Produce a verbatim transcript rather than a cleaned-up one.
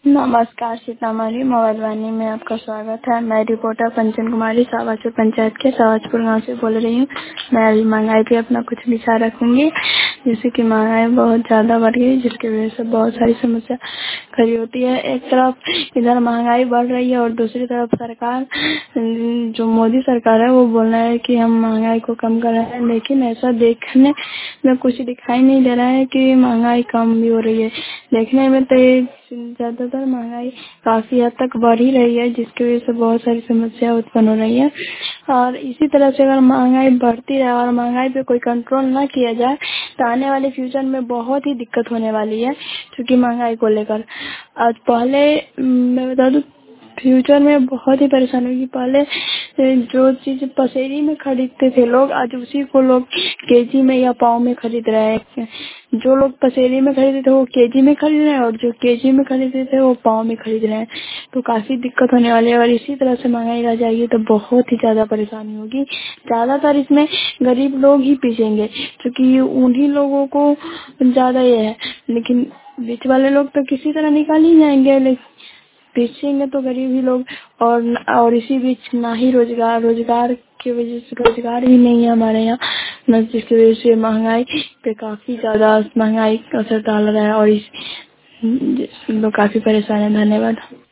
नमस्कार सीतामढ़ी मोबाइल वाणी में आपका स्वागत है। मैं रिपोर्टर पंचन कुमारी सावाचुर पंचायत के सावाचपुर गांव से बोल रही हूँ। मैं अभी महंगाई पे अपना कुछ विचार रखूंगी। जैसे कि महंगाई बहुत ज़्यादा बढ़ गई, जिसकी वजह से बहुत सारी समस्या खड़ी होती है। एक तरफ इधर महंगाई बढ़ रही है और दूसरी तरफ सरकार, जो मोदी सरकार है, वो बोल रहा है कि हम महंगाई को कम कर रहे हैं, लेकिन ऐसा देखने में कुछ दिखाई नहीं दे रहा है कि महंगाई कम भी हो रही है। देखने में तो ये ज्यादातर महंगाई काफी हद तक बढ़ ही रही है, जिसकी वजह से बहुत सारी समस्या उत्पन्न हो रही है। और इसी तरह से अगर महंगाई बढ़ती रहे और महंगाई पे कोई कंट्रोल ना किया जाए तो आने वाले फ्यूचर में बहुत ही दिक्कत होने वाली है। क्योंकि महंगाई को लेकर आज पहले मैं बता दूं, फ्यूचर में बहुत ही परेशानी होगी। पहले जो चीज पसेरी में खरीदते थे लोग, आज उसी को लोग केजी में या पाव में खरीद रहे हैं। जो लोग पसेरी में खरीदते थे वो केजी में खरीद रहे हैं और जो केजी में खरीदते थे वो पाव में खरीद रहे हैं। तो काफी दिक्कत होने वाली है और इसी तरह से महंगाई रह जाएगी तो बहुत ही ज्यादा परेशानी होगी। ज्यादातर इसमें गरीब लोग ही पीछेंगे, क्योंकि उन्हीं लोगों को ज्यादा ये है। लेकिन बीच वाले लोग तो किसी तरह निकाल ही जाएंगे, लेकिन पीछेंगे तो गरीब ही लोग। और और इसी बीच ना ही रोजगार रोजगार की वजह से रोजगार भी नहीं है हमारे यहाँ, न, जिसकी वजह से महंगाई पे काफी ज्यादा महंगाई का असर डाल रहा है और इस लोग काफी परेशान है। धन्यवाद।